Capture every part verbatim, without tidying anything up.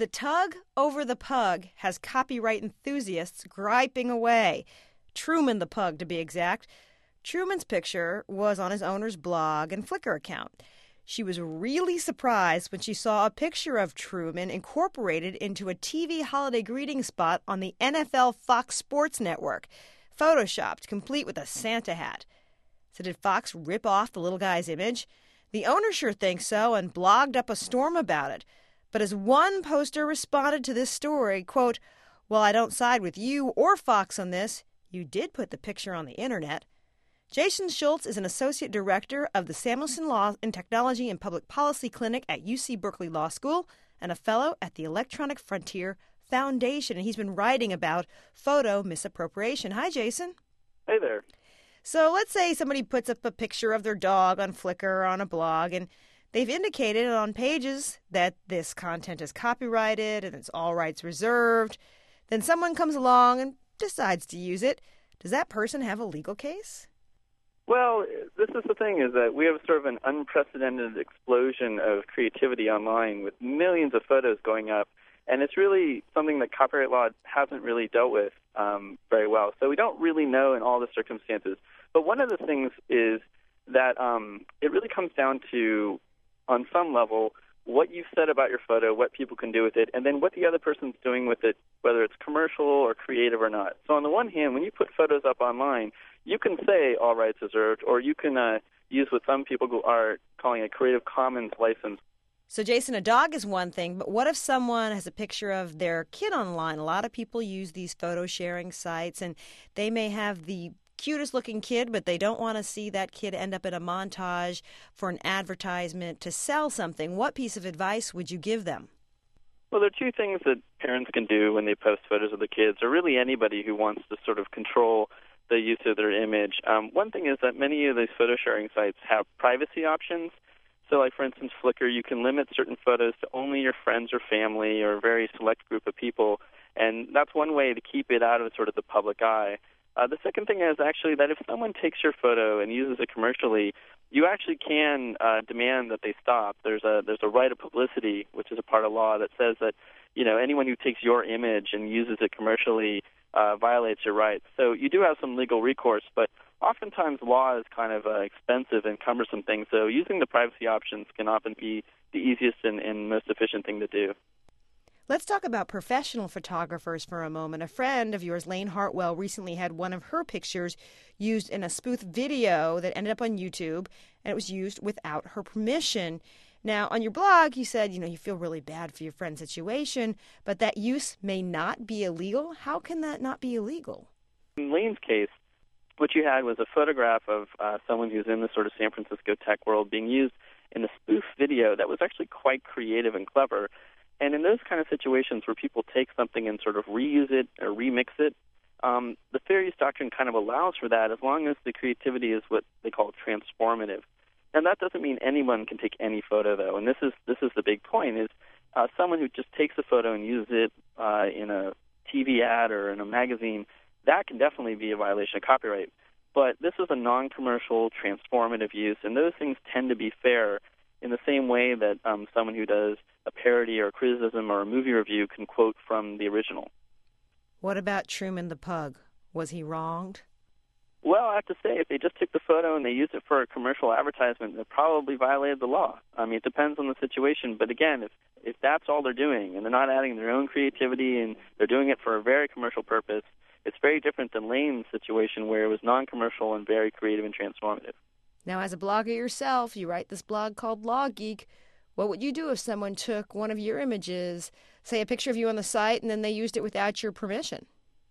The tug over the pug has copyright enthusiasts griping away. Truman the pug, to be exact. Truman's picture was on his owner's blog and Flickr account. She was really surprised when she saw a picture of Truman incorporated into a T V holiday greeting spot on the N F L Fox Sports Network, photoshopped, complete with a Santa hat. So did Fox rip off the little guy's image? The owner sure thinks so and blogged up a storm about it. But as one poster responded to this story, quote, "Well, I don't side with you or Fox on this. You did put the picture on the internet." Jason Schultz is an associate director of the Samuelson Law and Technology and Public Policy Clinic at U C Berkeley Law School and a fellow at the Electronic Frontier Foundation. And he's been writing about photo misappropriation. Hi, Jason. Hey there. So let's say somebody puts up a picture of their dog on Flickr or on a blog, and they've indicated on pages that this content is copyrighted and it's all rights reserved. Then someone comes along and decides to use it. Does that person have a legal case? Well, this is the thing, is that we have sort of an unprecedented explosion of creativity online with millions of photos going up, and it's really something that copyright law hasn't really dealt with um, very well. So we don't really know in all the circumstances. But one of the things is that um, it really comes down to, on some level, what you've said about your photo, what people can do with it, and then what the other person's doing with it, whether it's commercial or creative or not. So on the one hand, when you put photos up online, you can say all rights reserved, or you can uh, use what some people are calling a Creative Commons license. So, Jason, a dog is one thing, but what if someone has a picture of their kid online? A lot of people use these photo sharing sites, and they may have the cutest looking kid, but they don't want to see that kid end up in a montage for an advertisement to sell something. What piece of advice would you give them? Well, there are two things that parents can do when they post photos of the kids, or really anybody who wants to sort of control the use of their image. Um, one thing is that many of these photo sharing sites have privacy options. So, like, for instance, Flickr, you can limit certain photos to only your friends or family or a very select group of people, and that's one way to keep it out of sort of the public eye. Uh, the second thing is actually that if someone takes your photo and uses it commercially, you actually can uh, demand that they stop. There's a there's a right of publicity, which is a part of law, that says that, you know, anyone who takes your image and uses it commercially uh, violates your rights. So you do have some legal recourse, but oftentimes law is kind of uh, expensive and cumbersome thing. So using the privacy options can often be the easiest and, and most efficient thing to do. Let's talk about professional photographers for a moment. A friend of yours, Lane Hartwell, recently had one of her pictures used in a spoof video that ended up on YouTube, and it was used without her permission. Now, on your blog, you said, you know, you feel really bad for your friend's situation, but that use may not be illegal. How can that not be illegal? In Lane's case, what you had was a photograph of uh, someone who's in the sort of San Francisco tech world being used in a spoof video that was actually quite creative and clever. And in those kind of situations where people take something and sort of reuse it or remix it, um, the fair use doctrine kind of allows for that as long as the creativity is what they call transformative. And that doesn't mean anyone can take any photo, though. And this is this is the big point, is uh, someone who just takes a photo and uses it uh, in a T V ad or in a magazine, that can definitely be a violation of copyright. But this is a non-commercial, transformative use, and those things tend to be fair in the same way that um, someone who does a parody or a criticism or a movie review can quote from the original. What about Truman the pug? Was he wronged? Well, I have to say, if they just took the photo and they used it for a commercial advertisement, they probably violated the law. I mean, it depends on the situation. But again, if, if that's all they're doing and they're not adding their own creativity and they're doing it for a very commercial purpose, it's very different than Lane's situation where it was non-commercial and very creative and transformative. Now, as a blogger yourself, you write this blog called Law Geek. What would you do if someone took one of your images, say a picture of you on the site, and then they used it without your permission?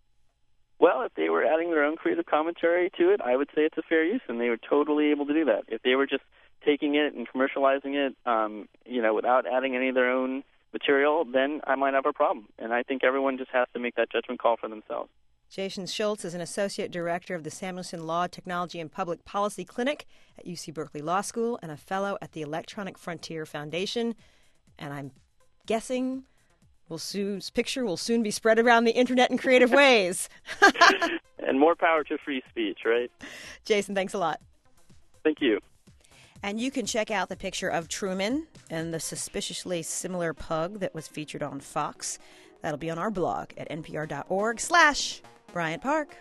Well, if they were adding their own creative commentary to it, I would say it's a fair use, and they were totally able to do that. If they were just taking it and commercializing it, um, you know, without adding any of their own material, then I might have a problem. And I think everyone just has to make that judgment call for themselves. Jason Schultz is an associate director of the Samuelson Law, Technology, and Public Policy Clinic at U C Berkeley Law School and a fellow at the Electronic Frontier Foundation. And I'm guessing we'll soon, his picture will soon be spread around the internet in creative ways. And more power to free speech, right? Jason, thanks a lot. Thank you. And you can check out the picture of Truman and the suspiciously similar pug that was featured on Fox. That'll be on our blog at npr.org slash Bryant Park.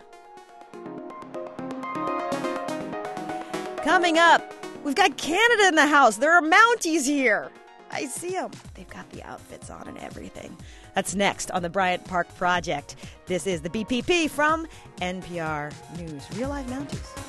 Coming up, we've got Canada in the house. There are Mounties here. I see them. They've got the outfits on and everything. That's next on the Bryant Park Project. This is the B P P from N P R News. Real Life Mounties.